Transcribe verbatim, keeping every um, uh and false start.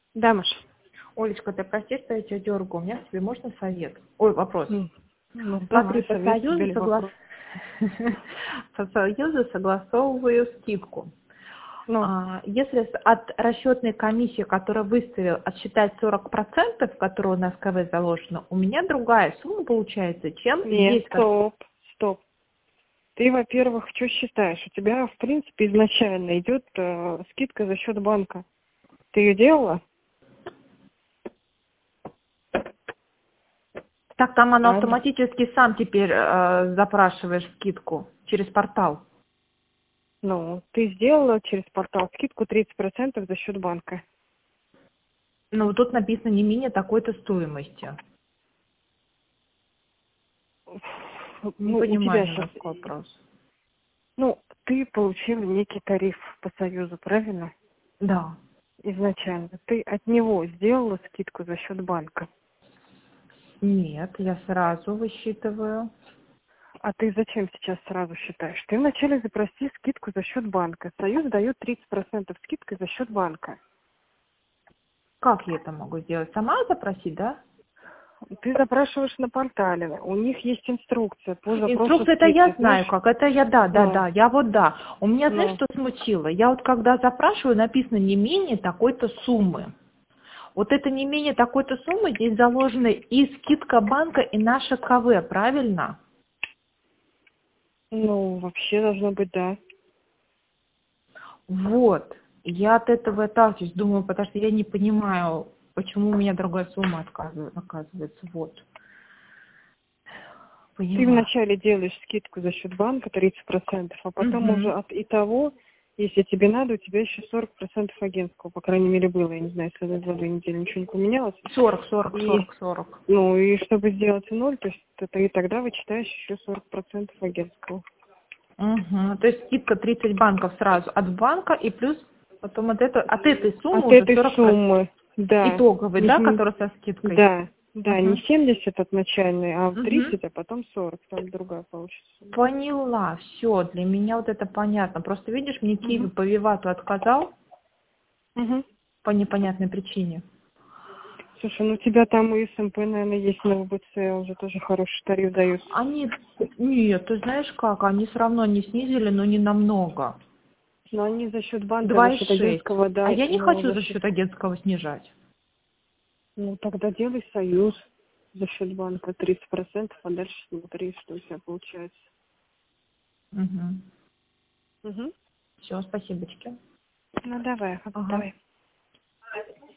Да, Маша. Олечка, ты прости, что я тебя дергаю. У меня к тебе можно совет? Ой, вопрос. Ну, ну, Смотри, давай, по совет тебе Союзу, или согла... вопрос. по Союзу согласовываю скидку. Ну, А, Если с- от расчетной комиссии, которая выставила, отсчитать сорок процентов, которые у нас в КВ заложено, у меня другая сумма получается, чем нет, здесь. как- стоп, стоп. Ты, во-первых, что считаешь? У тебя, в принципе, изначально идет э, скидка за счет банка. Ты ее делала? Так там оно Алло. автоматически сам теперь э, запрашиваешь скидку через портал. Ну, ты сделала через портал скидку тридцать процентов за счет банка. Но вот тут написано не менее такой-то стоимости. Не Ну, у тебя понимаю сейчас... немножко вопрос. Ну, ты получила некий тариф по Союзу, правильно? Да. Изначально. Ты от него сделала скидку за счет банка. Нет, я сразу высчитываю. А ты зачем сейчас сразу считаешь? Ты вначале запроси скидку за счет банка. Союз дает тридцать процентов скидкой за счет банка. Как я это могу сделать? Сама запросить, да? Ты запрашиваешь на портале. У них есть инструкция по запросу Инструкция это я скидки. знаю, Знаешь? как. Это я, да, да, Ну, да. Я вот да. У меня, знаешь, ну. что смутило? Я вот когда запрашиваю, написано не менее такой-то суммы. Вот это не менее такой-то суммы, здесь заложена и скидка банка, и наша КВ, правильно? Ну, вообще должно быть, да. Вот. Я от этого отталкиваюсь, думаю, потому что я не понимаю, почему у меня другая сумма отказывает, оказывается. Вот. Ты Поняла. вначале делаешь скидку за счет банка тридцать процентов, а потом уже Угу. от и того, если тебе надо, у тебя еще сорок процентов агентского, по крайней мере, было. Я не знаю, если за две недели ничего не поменялось. сорок, сорок, И сорок, сорок. Ну, и чтобы сделать ноль, то есть это и тогда вычитаешь еще сорок процентов агентского. Угу. То есть скидка тридцать банков сразу от банка и плюс потом от, этого, от этой суммы От уже этой сорок процентов. суммы, да, Итоговый, не- да, не- который со скидкой? да, да, не Угу. семьдесят от начальной, а в Угу. тридцать, а потом сорок, там другая получится сумма. Поняла, все, для меня вот это понятно. Просто видишь, мне Киви Угу. по Вивату отказал Угу. по непонятной причине. Слушай, ну у тебя там и СМП, наверное, есть на ВБЦ, уже тоже хороший тариф дают. Они, нет, ты знаешь как, они все равно не снизили, но не намного. Но они за счет банка, за Два и счет шесть. агентского, А да, я не ну, хочу за за счет... счет агентского снижать. Ну, тогда делай союз за счет банка тридцать процентов, а дальше смотри, что у тебя получается. Угу. Угу. Все, спасибочки. Ну, давай, Ага. давай.